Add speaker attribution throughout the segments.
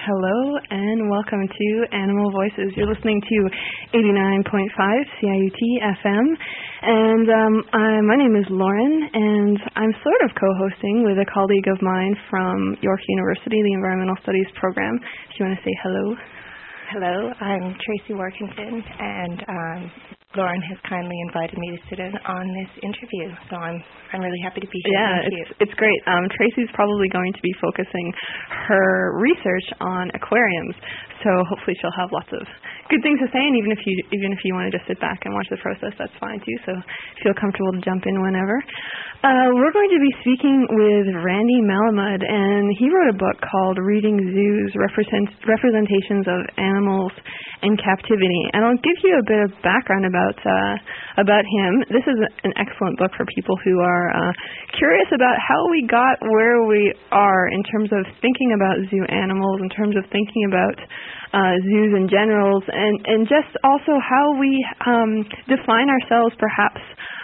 Speaker 1: Hello and welcome to Animal Voices. You're listening to 89.5 CIUT FM, and my name is Lauren, and I'm sort of co-hosting with a colleague of mine from York University, the Environmental Studies program. If you want to say hello.
Speaker 2: Hello, I'm Tracy Workington, and Lauren has kindly invited me to sit in on this interview, so I'm really happy to be here.
Speaker 1: Yeah, it's great. Tracy's probably going to be focusing her research on aquariums, so hopefully she'll have lots of good things to say, and even if you want to just sit back and watch the process, that's fine too, so feel comfortable to jump in whenever. We're going to be speaking with Randy Malamud, and he wrote a book called Reading Zoos, Representations of Animals in Captivity. And I'll give you a bit of background about him. This is an excellent book for people who are curious about how we got where we are in terms of thinking about zoo animals, in terms of thinking about zoos in general, and just also how we define ourselves perhaps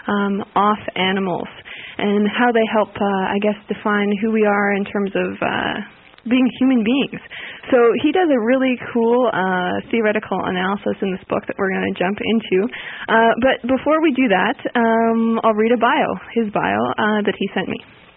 Speaker 1: off animals, and how they help, define who we are in terms of being human beings. So he does a really cool theoretical analysis in this book that we're going to jump into. But before we do that, I'll read his bio that he sent me.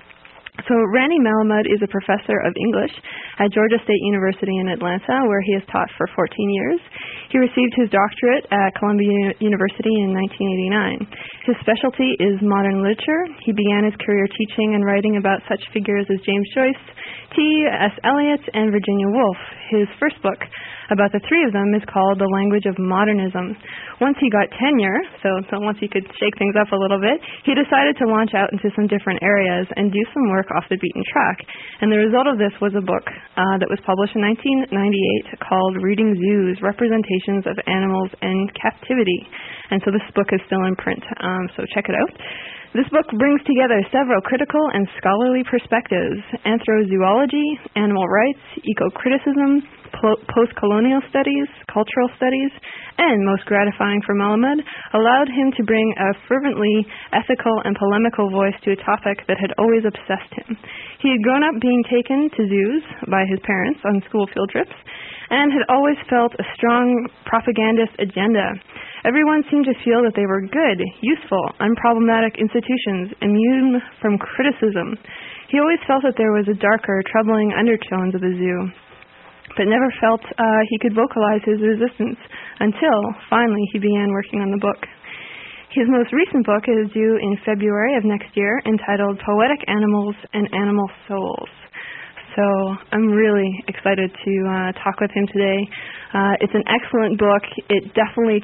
Speaker 1: So Randy Malamud is a professor of English at Georgia State University in Atlanta, where he has taught for 14 years. He received his doctorate at Columbia University in 1989. His specialty is modern literature. He began his career teaching and writing about such figures as James Joyce, T.S. Eliot, and Virginia Woolf. His first book about the three of them is called The Language of Modernism. Once he got tenure, so once he could shake things up a little bit, he decided to launch out into some different areas and do some work off the beaten track. And the result of this was a book that was published in 1998 called Reading Zoos, Representations of Animals in Captivity. And so this book is still in print, so check it out. This book brings together several critical and scholarly perspectives: anthrozoology, animal rights, eco-criticism, post-colonial studies, cultural studies, and, most gratifying for Malamud, allowed him to bring a fervently ethical and polemical voice to a topic that had always obsessed him. He had grown up being taken to zoos by his parents on school field trips, and had always felt a strong propagandist agenda. Everyone seemed to feel that they were good, useful, unproblematic institutions, immune from criticism. He always felt that there was a darker, troubling undertones of the zoo, but never felt he could vocalize his resistance until, finally, he began working on the book. His most recent book is due in February of next year, entitled Poetic Animals and Animal Souls. So I'm really excited to talk with him today. It's an excellent book. It definitely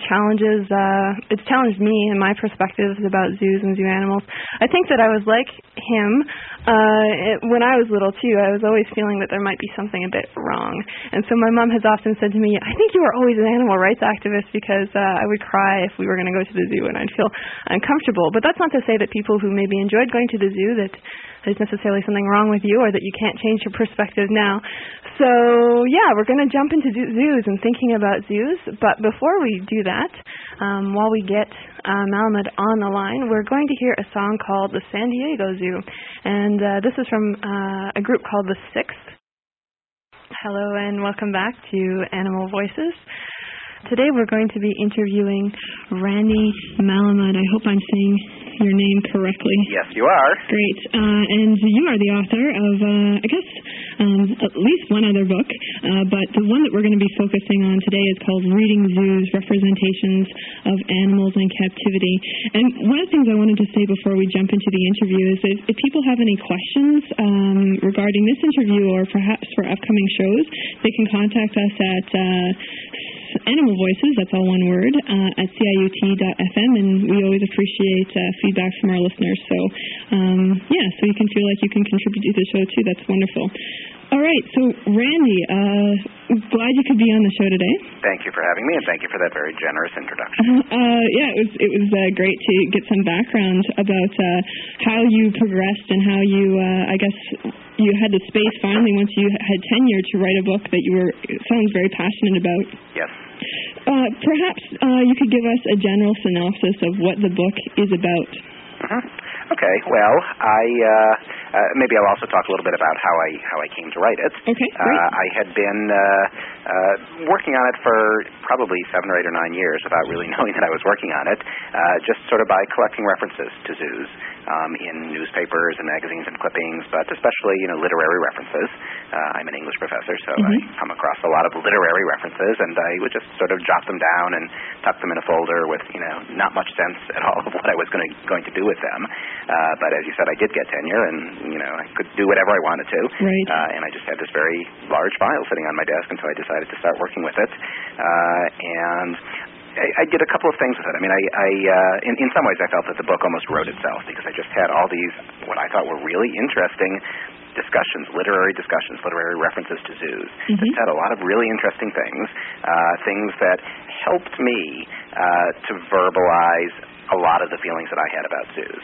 Speaker 1: it's challenged me and my perspectives about zoos and zoo animals. I think that I was like him when I was little too. I was always feeling that there might be something a bit wrong. And so my mom has often said to me, I think you were always an animal rights activist, because I would cry if we were going to go to the zoo and I'd feel uncomfortable. But that's not to say that people who maybe enjoyed going to the zoo, that there's necessarily something wrong with you, or that you can't change your perspective now. So, yeah, we're going to jump into zoos and thinking about zoos. But before we do that, while we get Malamud on the line, we're going to hear a song called The San Diego Zoo. And this is from a group called The Sixth. Hello and welcome back to Animal Voices. Today we're going to be interviewing Randy Malamud. I hope I'm saying your name correctly.
Speaker 3: Yes, you are.
Speaker 1: Great. And you are the author of, at least one other book, but the one that we're going to be focusing on today is called Reading Zoos, Representations of Animals in Captivity. And one of the things I wanted to say before we jump into the interview is that if people have any questions regarding this interview or perhaps for upcoming shows, they can contact us at Animal Voices, that's all one word, at CIUT.FM, and we always appreciate feedback from our listeners. So, so you can feel like you can contribute to the show too. That's wonderful. All right, so Randy, glad you could be on the show today.
Speaker 3: Thank you for having me, and thank you for that very generous introduction.
Speaker 1: It was great to get some background about how you progressed and how you, you had the space finally once you had tenure to write a book that you were, it sounds very passionate about.
Speaker 3: Yes.
Speaker 1: Perhaps you could give us a general synopsis of what the book is about.
Speaker 3: Okay, well, maybe I'll also talk a little bit about how I came to write it.
Speaker 1: Okay, great.
Speaker 3: I had been working on it for probably 7 or 8 or 9 years without really knowing that I was working on it, just sort of by collecting references to zoos in newspapers and magazines and clippings, but especially, literary references. I'm an English professor, so I come across a lot of literary references, and I would just sort of jot them down and tuck them in a folder with, not much sense at all of what I was going to do with them. But as you said, I did get tenure, and, I could do whatever I wanted to.
Speaker 1: Right.
Speaker 3: And I just had this very large file sitting on my desk until I decided to start working with it. And I did a couple of things with it. I mean, in some ways I felt that the book almost wrote itself because I just had all these, what I thought were really interesting discussions, literary references to zoos. Just had a lot of really interesting things, things that helped me to verbalize a lot of the feelings that I had about zoos.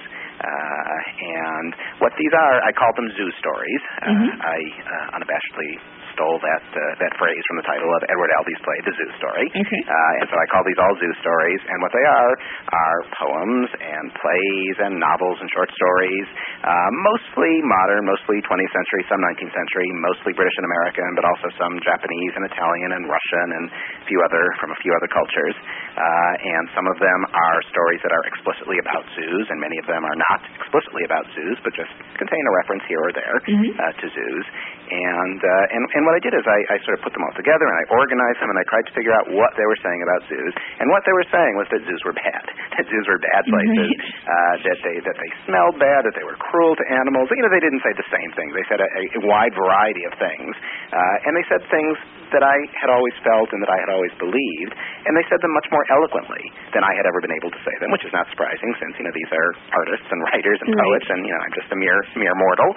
Speaker 3: And what these are, I call them zoo stories. I unabashedly stole that phrase from the title of Edward Albee's play, The Zoo Story.
Speaker 1: Okay.
Speaker 3: And so I call these all zoo stories, and what they are poems and plays and novels and short stories, mostly modern, mostly 20th century, some 19th century, mostly British and American, but also some Japanese and Italian and Russian and from a few other cultures. And some of them are stories that are explicitly about zoos, and many of them are not explicitly about zoos, but just contain a reference here or there to zoos. And what I did is I sort of put them all together, and I organized them, and I tried to figure out what they were saying about zoos. And what they were saying was that zoos were bad, that zoos were bad places, that they smelled bad, that they were cruel to animals. They didn't say the same thing. They said a wide variety of things. And they said things that I had always felt and that I had always believed, and they said them much more eloquently than I had ever been able to say them, which is not surprising since, these are artists and writers and poets, and, I'm just a mere mortal.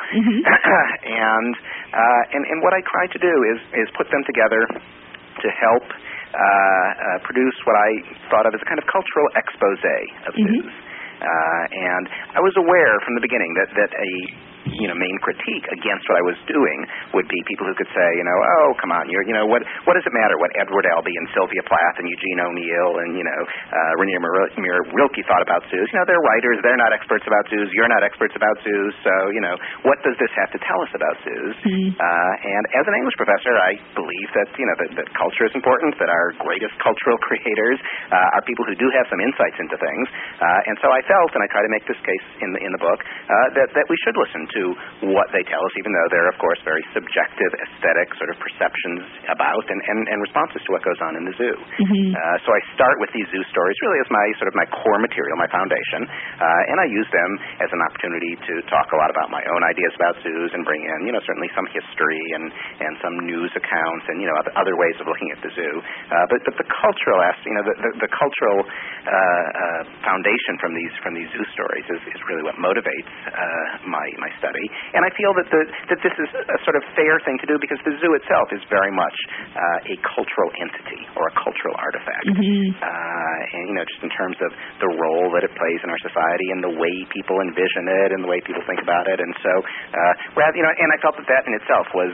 Speaker 3: And what I tried to do is put them together to help produce what I thought of as a kind of cultural expose of zoos. And I was aware from the beginning that a main critique against what I was doing would be people who could say, oh, come on, what does it matter what Edward Albee and Sylvia Plath and Eugene O'Neill and, Rainier Rilke thought about zoos? They're writers, they're not experts about zoos, you're not experts about zoos, so, what does this have to tell us about zoos? And as an English professor, I believe that, that culture is important, that our greatest cultural creators are people who do have some insights into things. And so I felt, and I try to make this case in the book, that we should listen to what they tell us, even though they're, of course, very subjective, aesthetic sort of perceptions about and responses to what goes on in the zoo. So I start with these zoo stories really as my core material, my foundation, and I use them as an opportunity to talk a lot about my own ideas about zoos and bring in, certainly some history and some news accounts and, other ways of looking at the zoo. But the cultural the cultural foundation from these zoo stories is really what motivates my study. And I feel that this is a sort of fair thing to do because the zoo itself is very much a cultural entity or a cultural artifact. And, just in terms of the role that it plays in our society and the way people envision it and the way people think about it. And so, and I felt that in itself was,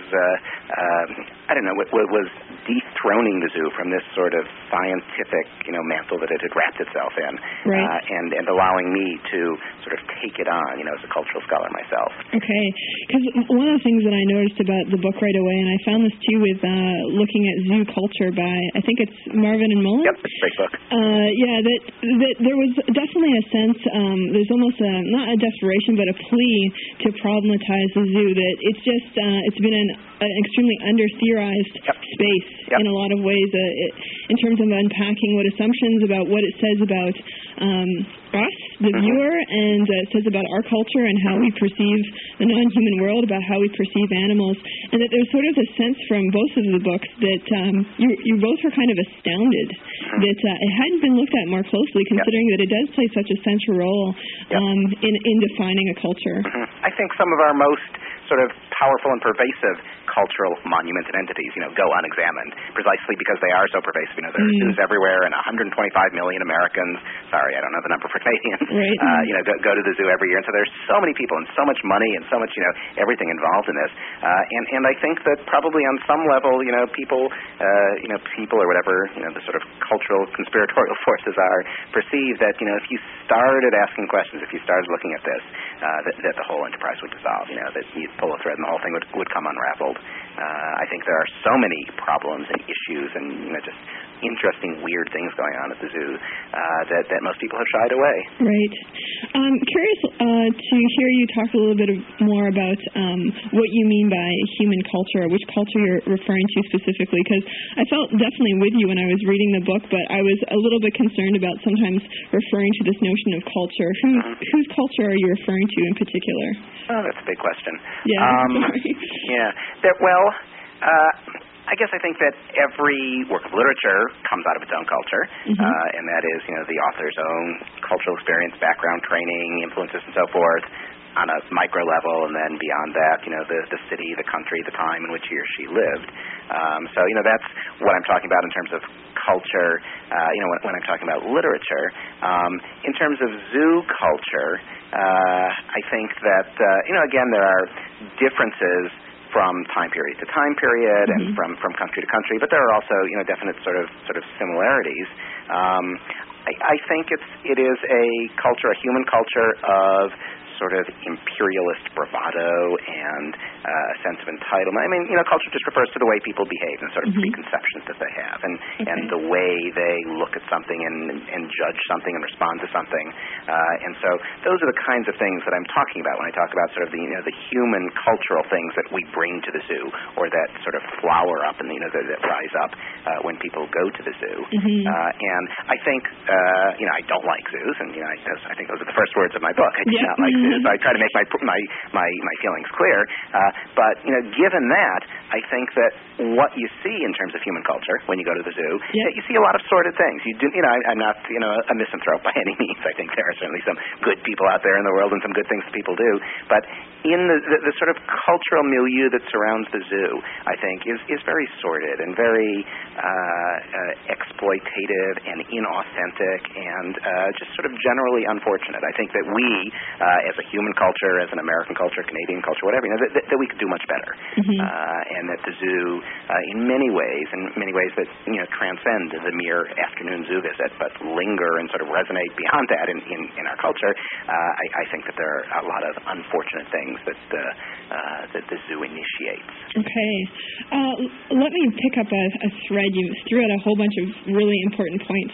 Speaker 3: was dethroning the zoo from this sort of scientific, mantle that it had wrapped itself in.
Speaker 1: Right.
Speaker 3: And allowing me to sort of take it on, as a cultural scholar myself.
Speaker 1: Okay, because one of the things that I noticed about the book right away, and I found this too with looking at zoo culture by, I think it's Marvin and Mullins.
Speaker 3: Yep, it's a great book.
Speaker 1: That there was definitely a sense, there's almost not a desperation, but a plea to problematize the zoo, that it's just, it's been an extremely under-theorized space in a lot of ways, in terms of unpacking what assumptions about what it says about us, the viewer, and it says about our culture and how we perceive the non-human world, about how we perceive animals, and that there's sort of a sense from both of the books that you both were kind of astounded that it hadn't been looked at more closely, considering that it does play such a central role in defining a culture.
Speaker 3: I think some of our most sort of powerful and pervasive cultural monuments and entities, go unexamined, precisely because they are so pervasive. There are zoos everywhere, and 125 million Americans, sorry, I don't know the number for Canadians,
Speaker 1: right.
Speaker 3: go to the zoo every year. And so there's so many people and so much money and so much, everything involved in this. And I think that probably on some level, people or whatever, the sort of cultural conspiratorial forces are, perceive that, if you started asking questions, if you started looking at this, that the whole enterprise would dissolve, that you'd pull a thread and the whole thing would come unraveled. I think there are so many problems and issues and, just interesting, weird things going on at the zoo that most people have shied away.
Speaker 1: Right. Curious to hear you talk a little bit more about what you mean by human culture, or which culture you're referring to specifically, because I felt definitely with you when I was reading the book, but I was a little bit concerned about sometimes referring to this notion of culture. Whose culture are you referring to in particular?
Speaker 3: Oh, that's a big question.
Speaker 1: Yeah.
Speaker 3: I guess I think that every work of literature comes out of its own culture, and that is, the author's own cultural experience, background, training, influences, and so forth, on a micro level, and then beyond that, the city, the country, the time in which he or she lived. So, that's what I'm talking about in terms of culture, when I'm talking about literature. In terms of zoo culture, I think that, again, there are differences from time period to time period and from country to country, but there are also definite sort of similarities. I think it is a culture, a human culture of sort of imperialist bravado and a sense of entitlement. I mean, culture just refers to the way people behave and sort of preconceptions that they have and the way they look at something and judge something and respond to something. And so those are the kinds of things that I'm talking about when I talk about sort of the human cultural things that we bring to the zoo, or that sort of flower up and that rise up when people go to the zoo. And I think I don't like zoos, and I think those are the first words of my book. I do not like zoos. So I try to make my feelings clear. But given that, I think that what you see in terms of human culture when you go to the zoo, that you see a lot of sordid things. You do, I'm not a misanthrope by any means. I think there are certainly some good people out there in the world and some good things that people do. But in the sort of cultural milieu that surrounds the zoo, I think is very sordid and very exploitative and inauthentic and just sort of generally unfortunate. I think that we, as a human culture, as an American culture, Canadian culture, whatever, that we could do much better, and that the zoo, in many ways that transcend the mere afternoon zoo visit, but linger and sort of resonate beyond that in our culture. I think that there are a lot of unfortunate things that the zoo initiates.
Speaker 1: Okay, let me pick up a thread. You threw out a whole bunch of really important points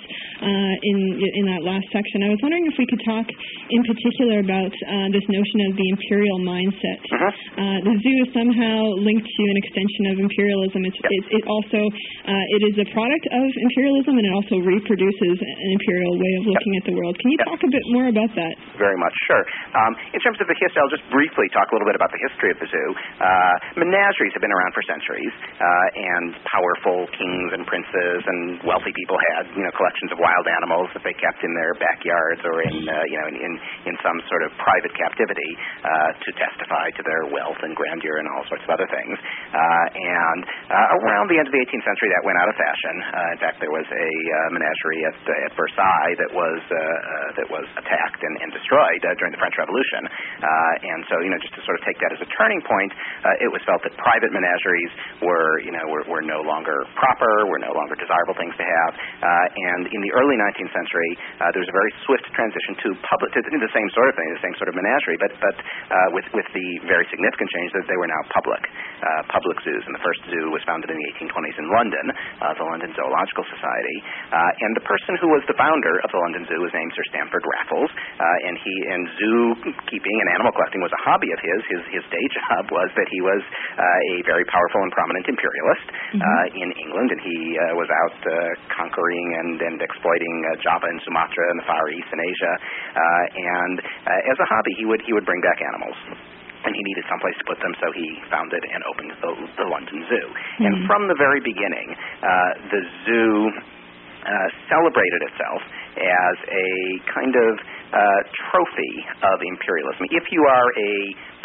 Speaker 1: in that last section. I was wondering if we could talk in particular about this notion of the imperial mindset. The zoo is somehow linked to an extension of imperialism. It also it is a product of imperialism, and it also reproduces an imperial way of looking at the world. Can you talk a bit more about that?
Speaker 3: Very much, sure. In terms of the history, I'll just briefly talk a little bit about the history of the zoo. Menageries have been around for centuries, and powerful kings and princes and wealthy people had collections of wild animals that they kept in their backyards or in some sort of private captivity to testify to their wealth and grandeur and all sorts of other things. And around the end of the 18th century, that went out of fashion. In fact, there was a menagerie at Versailles that was attacked and destroyed during the French Revolution. And so, just to sort of take that as a turning point, it was felt that private menageries were no longer proper, were no longer desirable things to have. And in the early 19th century, there was a very swift transition to the same sort of thing, the same sort of menagerie, but with the very significant change that they were now public zoos. And the first zoo was founded in the 1820s in London, the London Zoological Society. And the person who was the founder of the London Zoo was named Sir Stamford Raffles. And zoo keeping and animal collecting was a hobby of his. His day job was that he was a very powerful and prominent imperialist in England, and he was out conquering and exploiting Java and Sumatra and the Far East and Asia. And as a hobby, he would bring back animals. And he needed someplace to put them, so he founded and opened the London Zoo. And from the very beginning, the zoo celebrated itself as a kind of trophy of imperialism. If you are a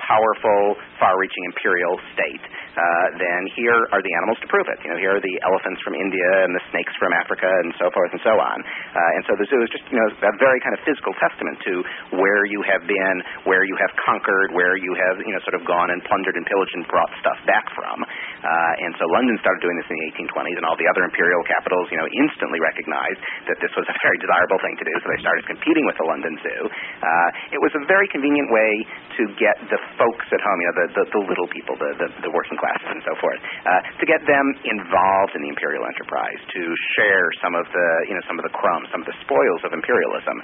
Speaker 3: powerful, far-reaching imperial state, then here are the animals to prove it. Here are the elephants from India and the snakes from Africa and so forth and so on. And so the zoo is just, a very kind of physical testament to where you have been, where you have conquered, where you have, sort of gone and plundered and pillaged and brought stuff back from. And so London started doing this in the 1820s, and all the other imperial capitals, instantly recognized that this was a very desirable thing to do, so they started competing with the London Zoo. It was a very convenient way to get the folks at home, the little people, the working classes and so forth, to get them involved in the imperial enterprise, to share some of the crumbs, some of the spoils of imperialism.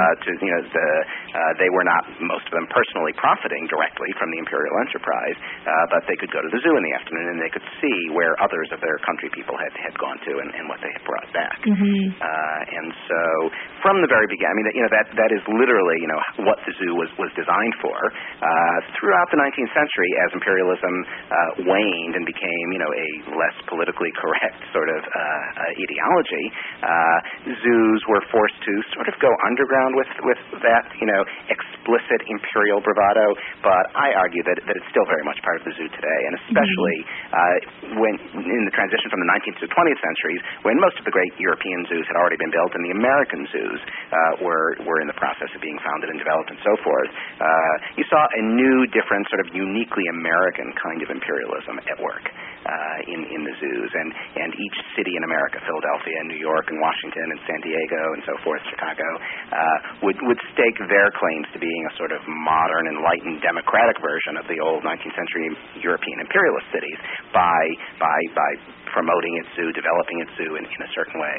Speaker 3: They were not, most of them, personally profiting directly from the imperial enterprise, but they could go to the zoo in the afternoon and they could see where others of their country people had gone to and what they had brought back. And so from the very beginning, that is literally what the zoo was designed for. Throughout the 19th century, as imperialism waned and became a less politically correct sort of ideology, zoos were forced to sort of go underground with that explicit imperial bravado. But I argue that it's still very much part of the zoo today, and especially when in the transition from the 19th to 20th centuries, when most of the great European zoos had already been built and the American zoos were in the process of being founded and developed and so forth, you saw a new, different, sort of uniquely American kind of imperialism at work in the zoos. And each city in America, Philadelphia and New York and Washington and San Diego and so forth, Chicago, would stake their claims to being a sort of modern, enlightened, democratic version of the old 19th century European imperialist cities by promoting its zoo, developing its zoo in a certain way.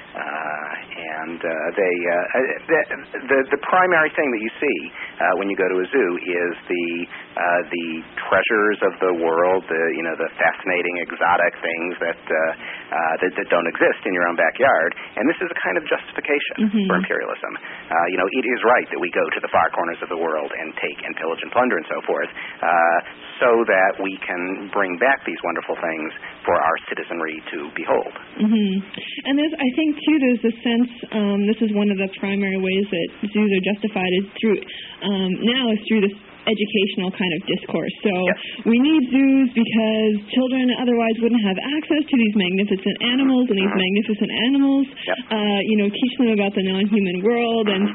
Speaker 3: The primary thing that you see when you go to a zoo is the treasures of the world, the fascinating, exotic things that don't exist in your own backyard. And this is a kind of justification for imperialism. It is right that we go to the far corners of the world and take and pillage and plunder and so forth, so that we can bring back these wonderful things for our citizenry to behold.
Speaker 1: And I think too, there's a sense, this is one of the primary ways that zoos are justified is through this educational kind of discourse. So we need zoos because children otherwise wouldn't have access to these magnificent animals, and these magnificent animals, teach them about the non-human world, and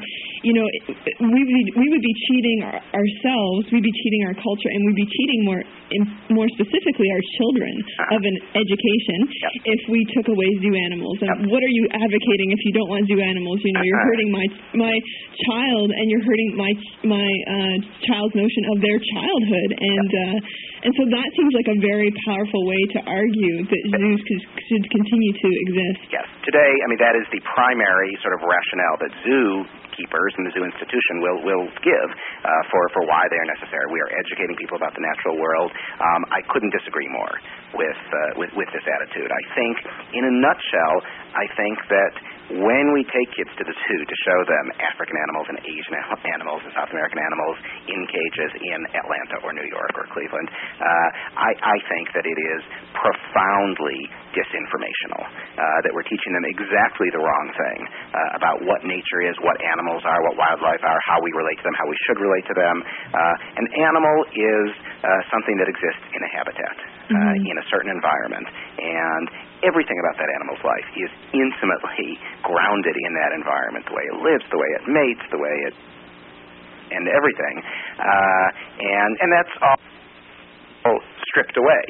Speaker 1: we would be cheating ourselves, we'd be cheating our culture, and we'd be cheating more specifically our children of an education if we took away zoo animals. And what are you advocating if you don't want zoo animals? You're hurting my child, and you're hurting my child's notion of their childhood, and so that seems like a very powerful way to argue that zoos should continue to exist.
Speaker 3: Yes. Today, that is the primary sort of rationale that zookeepers and the zoo institution will give for why they are necessary. We are educating people about the natural world. I couldn't disagree more with this attitude. I think, in a nutshell, that when we take kids to the zoo to show them African animals and Asian animals and South American animals in cages in Atlanta or New York or Cleveland, I think that it is profoundly disinformational, that we're teaching them exactly the wrong thing about what nature is, what animals are, what wildlife are, how we relate to them, how we should relate to them. An animal is something that exists in a habitat, in a certain environment, and everything about that animal's life is intimately grounded in that environment, the way it lives, the way it mates, the way it, and everything. And that's all stripped away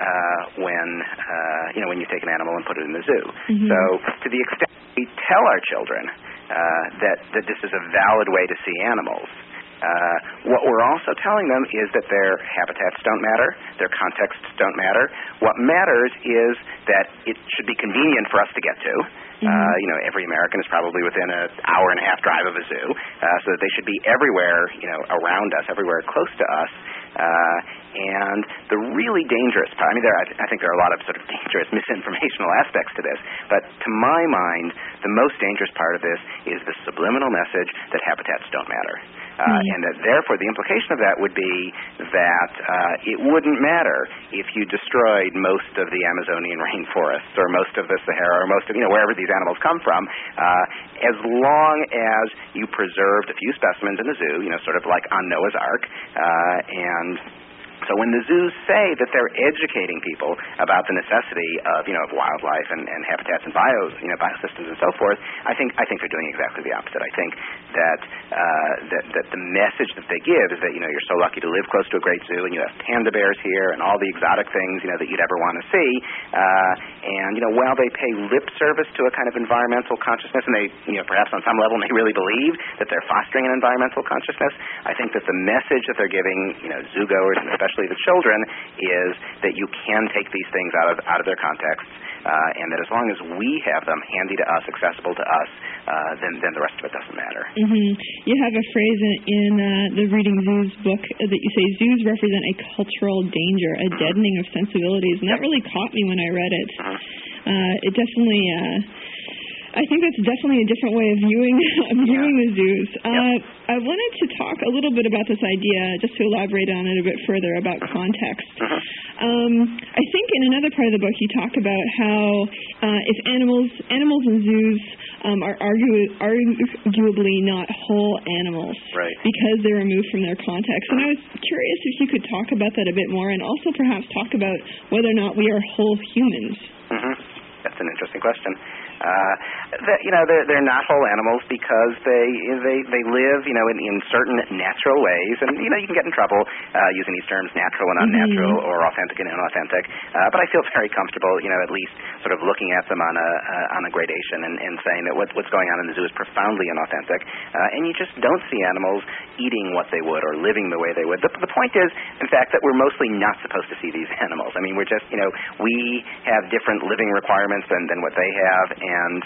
Speaker 3: when you take an animal and put it in the zoo. So to the extent we tell our children that this is a valid way to see animals, what we're also telling them is that their habitats don't matter, their contexts don't matter. What matters is that it should be convenient for us to get to. Every American is probably within an hour and a half drive of a zoo, so that they should be everywhere, around us, everywhere close to us. And the really dangerous part, I think there are a lot of sort of dangerous misinformational aspects to this, but to my mind, the most dangerous part of this is the subliminal message that habitats don't matter. and that therefore the implication of that would be that it wouldn't matter if you destroyed most of the Amazonian rainforests or most of the Sahara or most of, wherever these animals come from, as long as you preserved a few specimens in the zoo, sort of like on Noah's Ark, and so when the zoos say that they're educating people about the necessity of wildlife and habitats and biosystems and so forth, I think they're doing exactly the opposite. I think that the message that they give is that you're so lucky to live close to a great zoo and you have panda bears here and all the exotic things that you'd ever want to see. And while they pay lip service to a kind of environmental consciousness, and they perhaps on some level may really believe that they're fostering an environmental consciousness, I think that the message that they're giving zoogoers and especially the children is that you can take these things out of their context, and that as long as we have them handy to us, accessible to us, then the rest of it doesn't matter.
Speaker 4: Mm-hmm. You have a phrase in the Reading Zoos book that you say zoos represent a cultural danger, a deadening of sensibilities, and that really caught me when I read it. It definitely. I think that's definitely a different way of viewing the zoos. I wanted to talk a little bit about this idea, just to elaborate on it a bit further, about context. I think in another part of the book you talk about how if animals in zoos are arguably not whole animals,
Speaker 3: right,
Speaker 4: because they're removed from their context. And I was curious if you could talk about that a bit more, and also perhaps talk about whether or not we are whole humans.
Speaker 3: That's an interesting question. They're not whole animals because they live, in certain natural ways, and you can get in trouble using these terms natural and unnatural, or authentic and inauthentic. But I feel very comfortable, at least sort of looking at them on a gradation and saying that what's going on in the zoo is profoundly inauthentic, and you just don't see animals eating what they would or living the way they would. The point is, in fact, that we're mostly not supposed to see these animals. I mean, we're just, we have different living requirements than what they have. And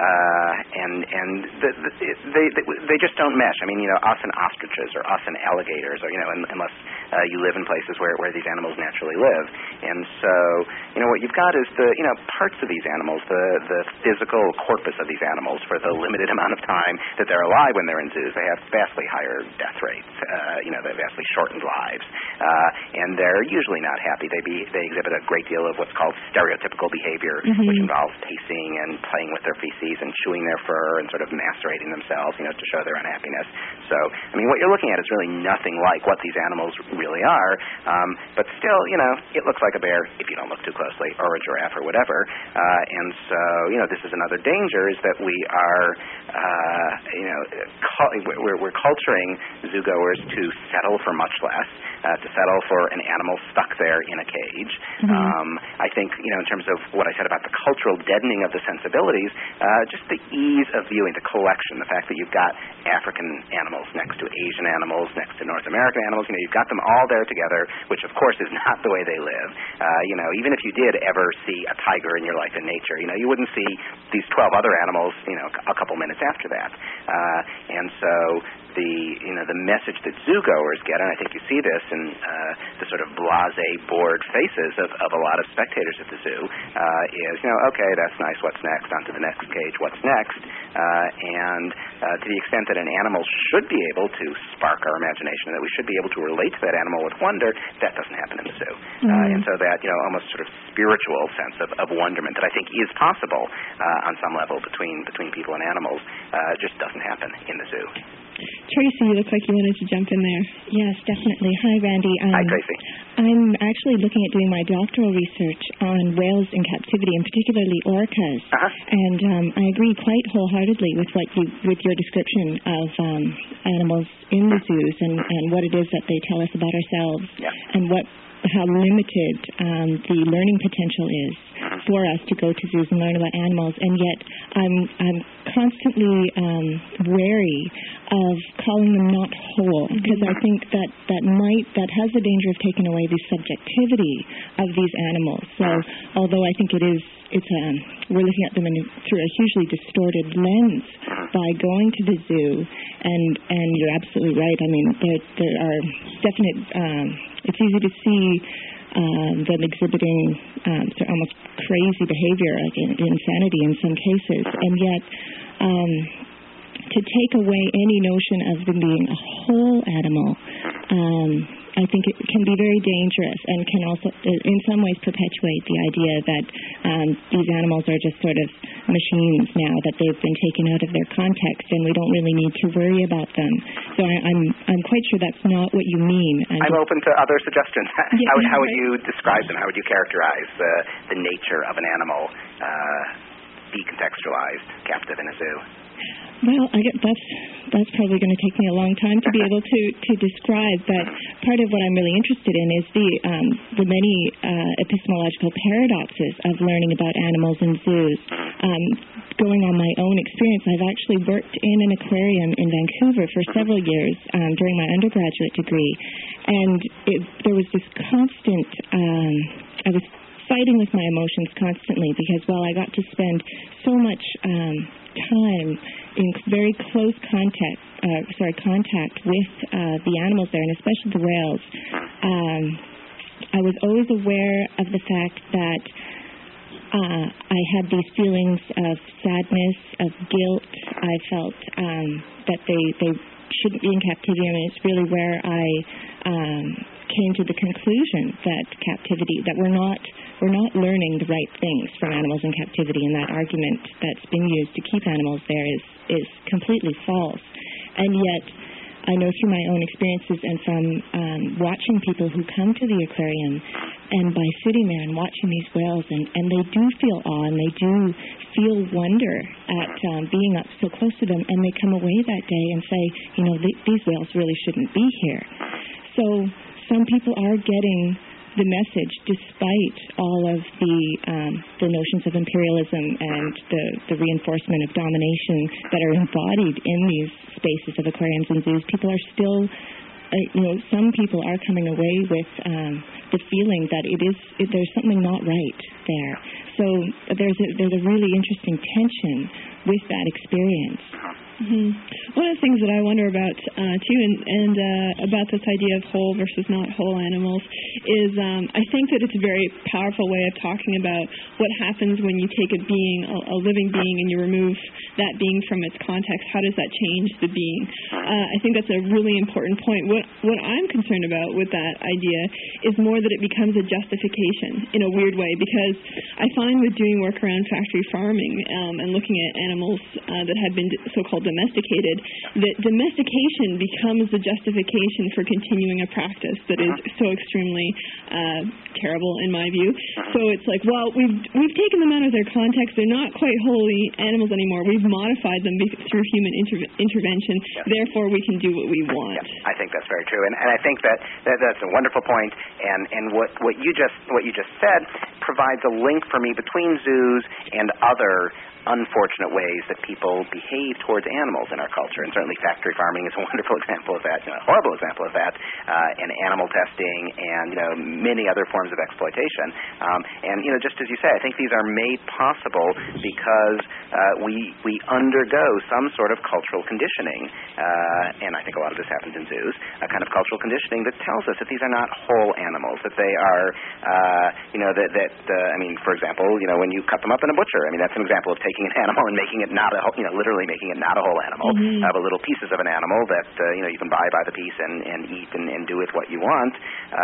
Speaker 3: they just don't mesh. I mean, us and ostriches or us and alligators, or unless you live in places where these animals naturally live. And so, what you've got is the parts of these animals, the physical corpus of these animals for the limited amount of time that they're alive when they're in zoos. They have vastly higher death rates. They have vastly shortened lives, and they're usually not happy. They exhibit a great deal of what's called stereotypical behavior, which involves pacing and playing with their feces and chewing their fur and sort of macerating themselves, to show their unhappiness. So, I mean, what you're looking at is really nothing like what these animals really are, but still, it looks like a bear if you don't look too closely, or a giraffe or whatever. And so, this is another danger, is that we are, we're culturing zoogoers to settle for much less, to settle for an animal stuck there in a cage. I think, in terms of what I said about the cultural deadening of the sensibilities, just the ease of viewing, the collection, the fact that you've got African animals next to Asian animals, next to North American animals, you've got them all there together, which of course is not the way they live. Even if you did ever see a tiger in your life in nature, you wouldn't see these 12 other animals, a couple minutes after that. And so the message that zoogoers get, and I think you see this in the sort of blasé, bored faces of a lot of spectators at the zoo, is, okay, that's nice, what's next? On to the next cage, what's next? And to the extent that an animal should be able to spark our imagination, that we should be able to relate to that animal with wonder, that doesn't happen in the zoo. And so that, almost sort of spiritual sense of wonderment that I think is possible on some level between people and animals just doesn't happen in the zoo.
Speaker 4: Tracy, you look like you wanted to jump in there.
Speaker 2: Yes, definitely. Hi, Randy.
Speaker 3: Hi, Tracy.
Speaker 2: I'm actually looking at doing my doctoral research on whales in captivity, and particularly orcas. And I agree quite wholeheartedly with your description of animals in the zoos and what it is that they tell us about ourselves, and how limited the learning potential is for us to go to zoos and learn about animals. And yet I'm constantly wary of calling them not whole, because I think that has the danger of taking away the subjectivity of these animals. So although I think we're looking at them through a hugely distorted lens by going to the zoo, and you're absolutely right. I mean, there are definite. It's easy to see them exhibiting almost crazy behavior, like insanity in some cases, and yet to take away any notion of them being a whole animal, I think it can be very dangerous and can also, in some ways, perpetuate the idea that these animals are just sort of machines now, that they've been taken out of their context and we don't really need to worry about them. So I'm quite sure that's not what you mean.
Speaker 3: I'm open to other suggestions. How would you describe them? How would you characterize the nature of an animal decontextualized, captive in a zoo?
Speaker 2: Well, that's probably going to take me a long time to be able to describe, but part of what I'm really interested in is the many epistemological paradoxes of learning about animals in zoos. Going on my own experience, I've actually worked in an aquarium in Vancouver for several years during my undergraduate degree, and there was this constant, I was fighting with my emotions constantly because while I got to spend so much time in very close contact with the animals there, and especially the whales, I was always aware of the fact that I had these feelings of sadness, of guilt. I felt that they shouldn't be in captivity. I mean, it's really where I came to the conclusion that we're not learning the right things from animals in captivity, and that argument that's been used to keep animals there is completely false. And yet, I know through my own experiences and from watching people who come to the aquarium, and by sitting there and watching these whales, and they do feel awe, and they do feel wonder at being up so close to them, and they come away that day and say, these whales really shouldn't be here. So some people are getting the message, despite all of the notions of imperialism and the reinforcement of domination that are embodied in these spaces of aquariums and zoos. People are still, some people are coming away with the feeling that there's something not right there. So there's a really interesting tension with that experience.
Speaker 4: Mm-hmm. One of the things that I wonder about too, and about this idea of whole versus not whole animals, is I think that it's a very powerful way of talking about what happens when you take a being, a living being, and you remove that being from its context. How does that change the being? I think that's a really important point. What I'm concerned about with that idea is more that it becomes a justification in a weird way, because I find with doing work around factory farming and looking at animals that have been so-called domesticated, that domestication becomes the justification for continuing a practice that is so extremely terrible in my view. So it's like, well, we've taken them out of their context. They're not quite wholly animals anymore. We've modified them through human intervention. Therefore, we can do what we want.
Speaker 3: I think that's very true, and I think that's a wonderful point. And what you just said provides a link for me between zoos and other unfortunate ways that people behave towards animals in our culture, and certainly factory farming is a wonderful example of that, a horrible example of that, and animal testing, and many other forms of exploitation. And just as you say, I think these are made possible because we undergo some sort of cultural conditioning, and I think a lot of this happens in zoos, a kind of cultural conditioning that tells us that these are not whole animals, that they are, for example, when you cut them up in a butcher, that's an example of taking an animal and making it not a whole, literally making it not a whole animal, but little pieces of an animal that you can buy by the piece and eat and do with what you want,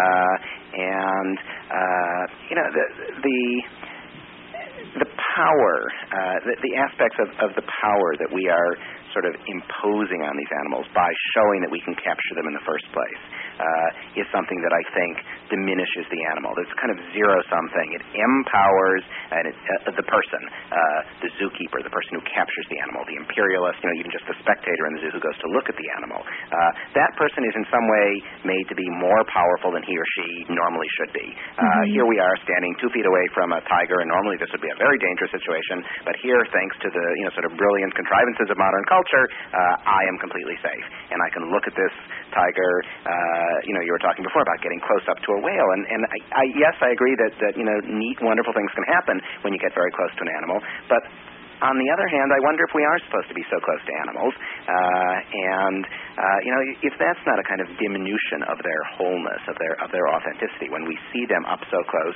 Speaker 3: the power, the aspects of the power that we are sort of imposing on these animals by showing that we can capture them in the first place is something that I think diminishes the animal. It's kind of zero-sum thing. It empowers the person, the zookeeper, the person who captures the animal, the imperialist, even just the spectator in the zoo who goes to look at the animal. That person is in some way made to be more powerful than he or she normally should be. Here we are standing 2 feet away from a tiger, and normally this would be a very dangerous situation, but here, thanks to the sort of brilliant contrivances of modern culture, I am completely safe. And I can look at this tiger, you were talking before about getting close up to a whale, and yes, I agree that neat, wonderful things can happen when you get very close to an animal, but on the other hand, I wonder if we are supposed to be so close to animals, and if that's not a kind of diminution of their wholeness, of their authenticity, when we see them up so close,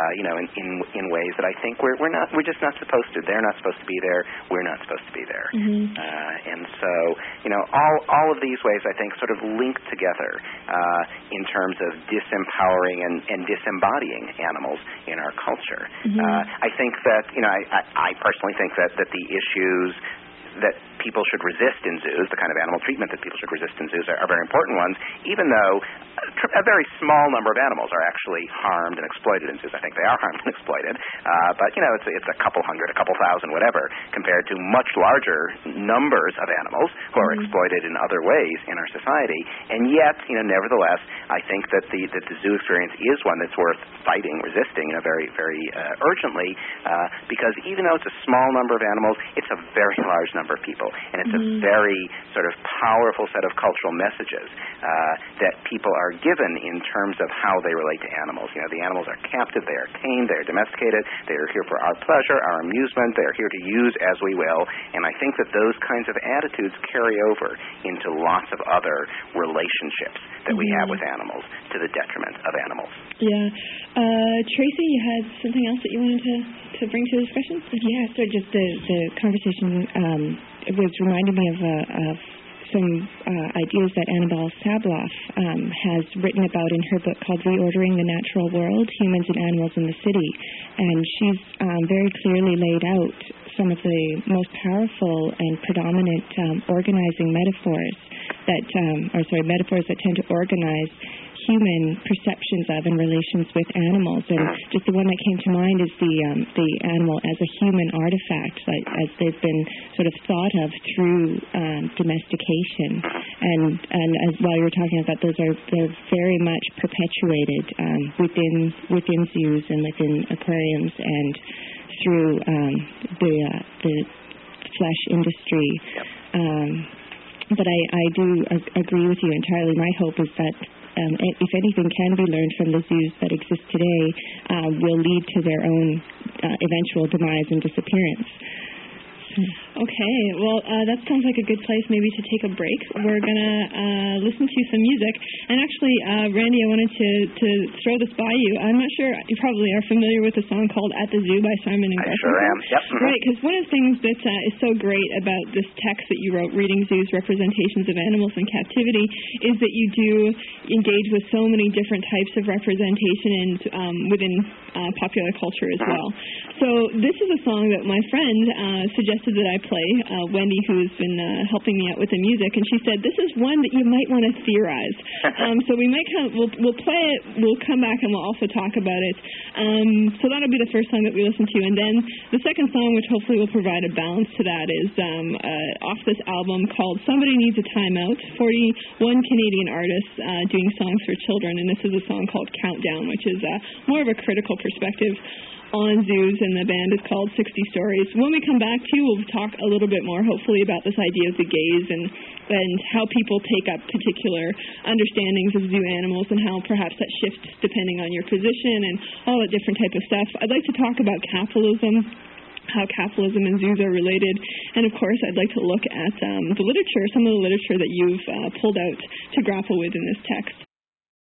Speaker 3: in ways that I think we're just not supposed to. They're not supposed to be there. We're not supposed to be there.
Speaker 2: Mm-hmm.
Speaker 3: And so, all of these ways I think sort of link together in terms of disempowering and disembodying animals in our culture.
Speaker 2: Mm-hmm.
Speaker 3: I think that, I personally think that the issues that people should resist in zoos, the kind of animal treatment that people should resist in zoos, are very important ones, even though a very small number of animals are actually harmed and exploited in zoos. I think they are harmed and exploited, but it's a couple hundred, a couple thousand, whatever, compared to much larger numbers of animals who are exploited in other ways in our society. And yet, nevertheless, I think that the zoo experience is one that's worth fighting, resisting, very, very urgently, because even though it's a small number of animals, it's a very large number of people, and it's a very sort of powerful set of cultural messages that people are given in terms of how they relate to animals. The animals are captive, they are tamed, they are domesticated, they are here for our pleasure, our amusement, they are here to use as we will, and I think that those kinds of attitudes carry over into lots of other relationships that we have with animals to the detriment of animals.
Speaker 4: Yeah. Tracy, you had something else that you wanted to bring to the discussion?
Speaker 2: Yeah, so just the conversation was reminding me of some ideas that Annabelle Sabloff has written about in her book called Reordering the Natural World, Humans and Animals in the City. And she's very clearly laid out some of the most powerful and predominant organizing metaphors metaphors that tend to organize human perceptions of and relations with animals. And just the one that came to mind is the animal as a human artifact, as they've been sort of thought of through domestication. And as while you were talking about those, they're very much perpetuated within zoos and within aquariums and through the flesh industry. But I do agree with you entirely. My hope is that if anything can be learned from the zoos that exist today, will lead to their own eventual demise and disappearance.
Speaker 4: Okay, well, that sounds like a good place maybe to take a break. We're going to listen to some music. And actually, Randy, I wanted to throw this by you. I'm not sure, you probably are familiar with a song called At the Zoo by Simon & Garfunkel.
Speaker 3: I sure am, yep.
Speaker 4: Right, because one of the things that is so great about this text that you wrote, Reading Zoos, Representations of Animals in Captivity, is that you do engage with so many different types of representation within popular culture as well. So this is a song that my friend suggested that I play, Wendy, who's been helping me out with the music, and she said this is one that you might want to theorize. So we might we'll play it, we'll come back and we'll also talk about it. So that'll be the first song that we listen to, and then the second song, which hopefully will provide a balance to that, is off this album called Somebody Needs a Timeout, 41 Canadian artists doing songs for children, and this is a song called Countdown, which is more of a critical perspective on zoos, and the band is called 60 Stories. When we come back, too, we'll talk a little bit more, hopefully, about this idea of the gaze and how people take up particular understandings of zoo animals and how perhaps that shifts depending on your position and all that different type of stuff. I'd like to talk about capitalism, how capitalism and zoos are related, and of course I'd like to look at the literature, some of the literature that you've pulled out to grapple with in this text.